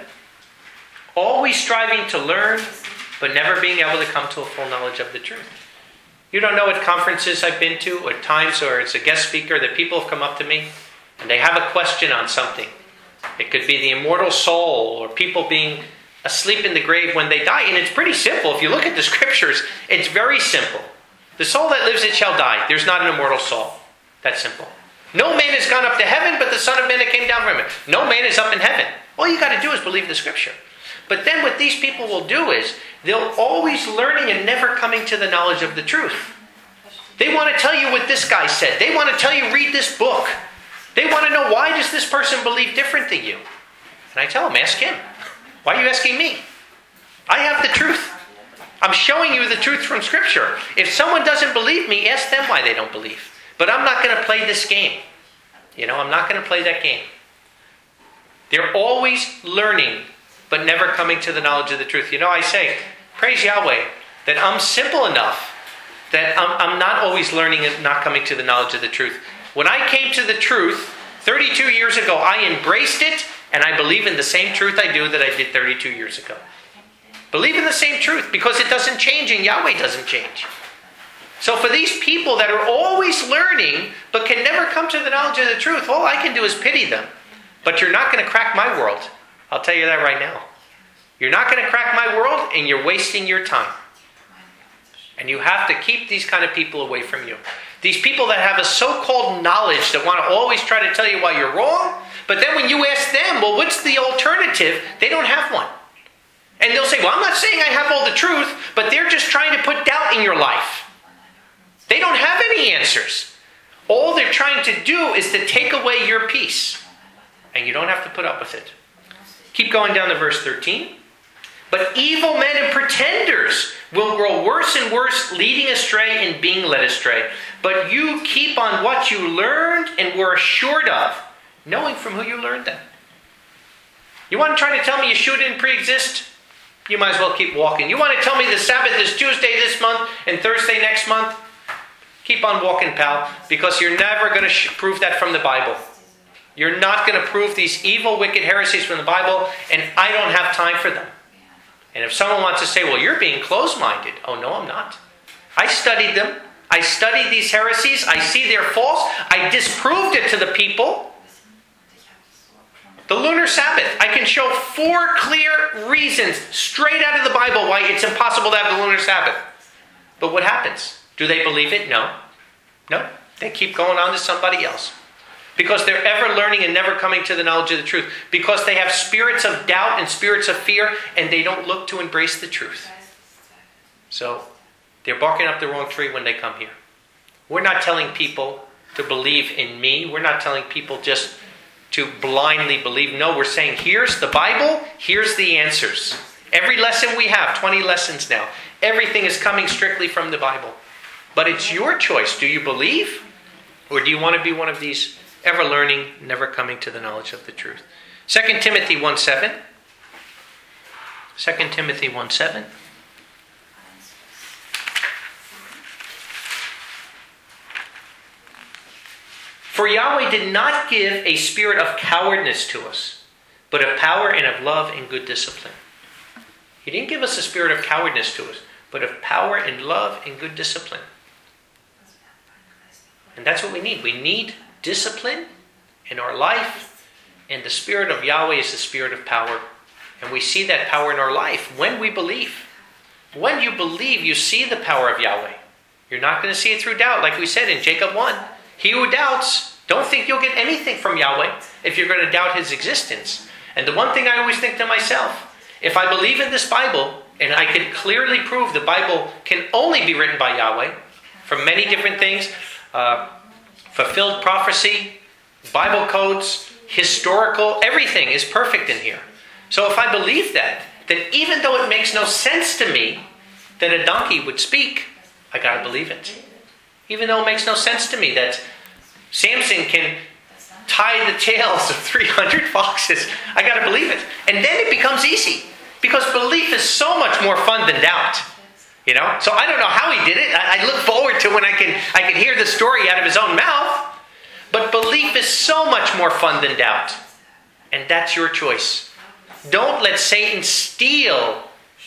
Always striving to learn, but never being able to come to a full knowledge of the truth. You don't know at conferences I've been to, or at times where it's a guest speaker, that people have come up to me and they have a question on something. It could be the immortal soul, or people being asleep in the grave when they die. And it's pretty simple. If you look at the scriptures, it's very simple. The soul that lives, it shall die. There's not an immortal soul. That's simple. No man has gone up to heaven but the Son of Man that came down from heaven. No man is up in heaven. All you got to do is believe the scripture. But then what these people will do is they'll always learning and never coming to the knowledge of the truth. They want to tell you what this guy said. They want to tell you, read this book. They want to know, why does this person believe different than you? And I tell them, ask him. Why are you asking me? I have the truth. I'm showing you the truth from scripture. If someone doesn't believe me, ask them why they don't believe. But I'm not going to play this game. You know, I'm not going to play that game. They're always learning, but never coming to the knowledge of the truth. You know, I say, praise Yahweh, that I'm simple enough that I'm, I'm not always learning and not coming to the knowledge of the truth. When I came to the truth thirty-two years ago, I embraced it, and I believe in the same truth I do that I did thirty-two years ago. Believe in the same truth, because it doesn't change and Yahweh doesn't change. So for these people that are always learning, but can never come to the knowledge of the truth, all I can do is pity them. But you're not going to crack my world. I'll tell you that right now. You're not going to crack my world, and you're wasting your time. And you have to keep these kind of people away from you. These people that have a so-called knowledge that want to always try to tell you why you're wrong, but then when you ask them, well, what's the alternative? They don't have one. And they'll say, well, I'm not saying I have all the truth, but they're just trying to put doubt in your life. They don't have any answers. All they're trying to do is to take away your peace. And you don't have to put up with it. Keep going down to verse thirteen. But evil men and pretenders will grow worse and worse, leading astray and being led astray. But you keep on what you learned and were assured of, knowing from who you learned them. You want to try to tell me Yeshua didn't pre-exist? You might as well keep walking. You want to tell me the Sabbath is Tuesday this month and Thursday next month? Keep on walking, pal, because you're never going to sh- prove that from the Bible. You're not going to prove these evil, wicked heresies from the Bible, and I don't have time for them. And if someone wants to say, well, you're being closed-minded. Oh, no, I'm not. I studied them. I studied these heresies. I see they're false. I disproved it to the people. The lunar Sabbath. I can show four clear reasons straight out of the Bible why it's impossible to have the lunar Sabbath. But what happens? Do they believe it? No. No. They keep going on to somebody else. Because they're ever learning and never coming to the knowledge of the truth. Because they have spirits of doubt and spirits of fear, and they don't look to embrace the truth. So, they're barking up the wrong tree when they come here. We're not telling people to believe in me. We're not telling people just to blindly believe. No, we're saying, here's the Bible, here's the answers. Every lesson we have, twenty lessons now, everything is coming strictly from the Bible. But it's your choice. Do you believe? Or do you want to be one of these ever learning, never coming to the knowledge of the truth? Second Timothy one seven. Second Timothy one seven. For Yahweh did not give a spirit of cowardice to us, but of power and of love and good discipline. He didn't give us a spirit of cowardice to us, but of power and love and good discipline. And that's what we need. We need discipline in our life, and the Spirit of Yahweh is the Spirit of power. And we see that power in our life when we believe. When you believe, you see the power of Yahweh. You're not going to see it through doubt, like we said in Jacob one. He who doubts, don't think you'll get anything from Yahweh if you're going to doubt his existence. And the one thing I always think to myself, if I believe in this Bible, and I can clearly prove the Bible can only be written by Yahweh, from many different things, uh, fulfilled prophecy, Bible codes, historical, everything is perfect in here. So if I believe that, then even though it makes no sense to me that a donkey would speak, I got to believe it. Even though it makes no sense to me that Samson can tie the tails of three hundred foxes, I got to believe it. And then it becomes easy, because belief is so much more fun than doubt. You know, so I don't know how he did it. I, I look forward to when I can I can hear the story out of his own mouth. But belief is so much more fun than doubt. And that's your choice. Don't let Satan steal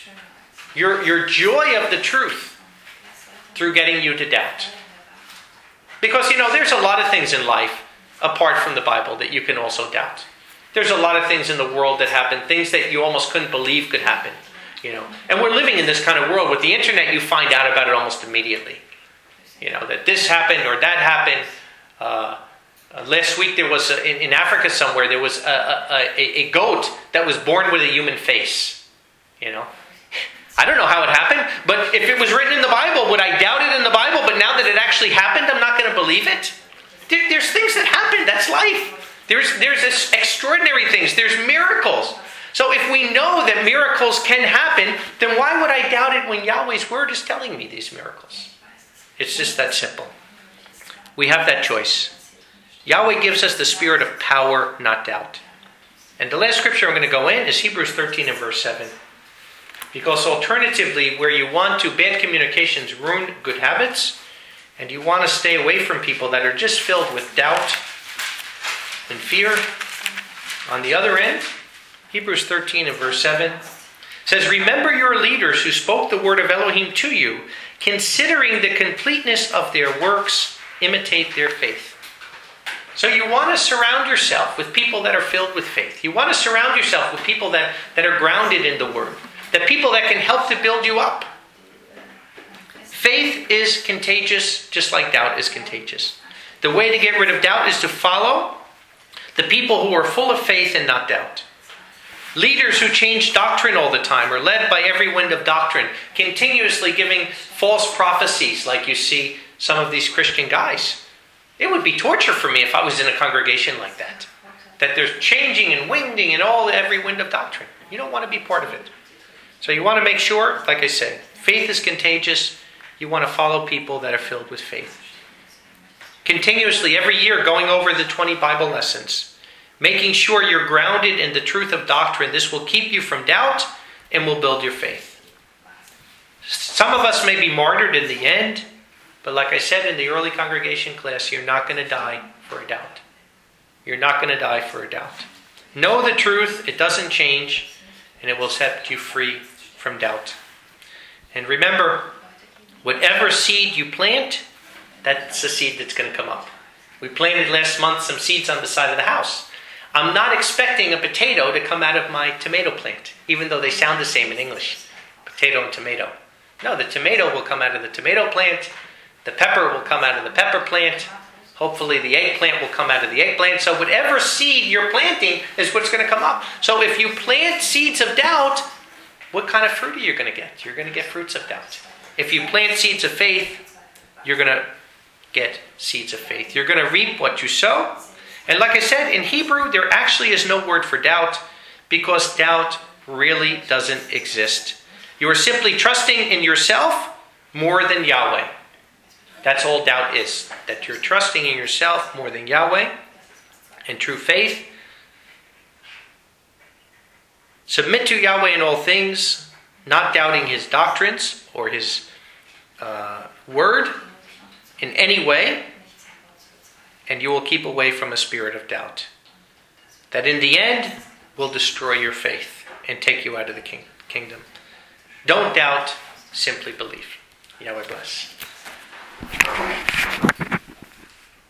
your, your joy of the truth through getting you to doubt. Because, you know, there's a lot of things in life apart from the Bible that you can also doubt. There's a lot of things in the world that happen, things that you almost couldn't believe could happen. You know, and we're living in this kind of world. With the internet, you find out about it almost immediately. You know, that this happened or that happened. Uh, uh, last week there was, a, in, in Africa somewhere, there was a, a, a, a goat that was born with a human face. You know, I don't know how it happened, but if it was written in the Bible, would I doubt it in the Bible? But now that it actually happened, I'm not going to believe it. There, there's things that happen. That's life. There's, there's this extraordinary things. There's miracles. So if we know that miracles can happen, then why would I doubt it when Yahweh's word is telling me these miracles? It's just that simple. We have that choice. Yahweh gives us the spirit of power, not doubt. And the last scripture I'm going to go in is Hebrews thirteen and verse seven. Because alternatively, where you want to, bad communications ruin good habits, and you want to stay away from people that are just filled with doubt and fear. On the other end, Hebrews thirteen and verse seven says, remember your leaders who spoke the word of Elohim to you, considering the completeness of their works, imitate their faith. So you want to surround yourself with people that are filled with faith. You want to surround yourself with people that, that are grounded in the word. The people that can help to build you up. Faith is contagious, just like doubt is contagious. The way to get rid of doubt is to follow the people who are full of faith and not doubt. Leaders who change doctrine all the time are led by every wind of doctrine, continuously giving false prophecies like you see some of these Christian guys. It would be torture for me if I was in a congregation like that. That there's changing and winding and all every wind of doctrine. You don't want to be part of it. So you want to make sure, like I said, faith is contagious. You want to follow people that are filled with faith. Continuously, every year, going over the twenty Bible lessons. Making sure you're grounded in the truth of doctrine. This will keep you from doubt and will build your faith. Some of us may be martyred in the end. But like I said in the early congregation class, you're not going to die for a doubt. You're not going to die for a doubt. Know the truth, it doesn't change, and it will set you free from doubt. And remember, whatever seed you plant, that's the seed that's going to come up. We planted last month some seeds on the side of the house. I'm not expecting a potato to come out of my tomato plant, even though they sound the same in English. Potato and tomato. No, the tomato will come out of the tomato plant. The pepper will come out of the pepper plant. Hopefully the eggplant will come out of the eggplant. So whatever seed you're planting is what's going to come up. So if you plant seeds of doubt, what kind of fruit are you going to get? You're going to get fruits of doubt. If you plant seeds of faith, you're going to get seeds of faith. You're going to reap what you sow. And like I said, in Hebrew, there actually is no word for doubt because doubt really doesn't exist. You are simply trusting in yourself more than Yahweh. That's all doubt is, that you're trusting in yourself more than Yahweh. And true faith, submit to Yahweh in all things, not doubting his doctrines or his uh, word in any way, and you will keep away from a spirit of doubt that in the end will destroy your faith and take you out of the king- kingdom. Don't doubt, simply believe. Yahweh bless.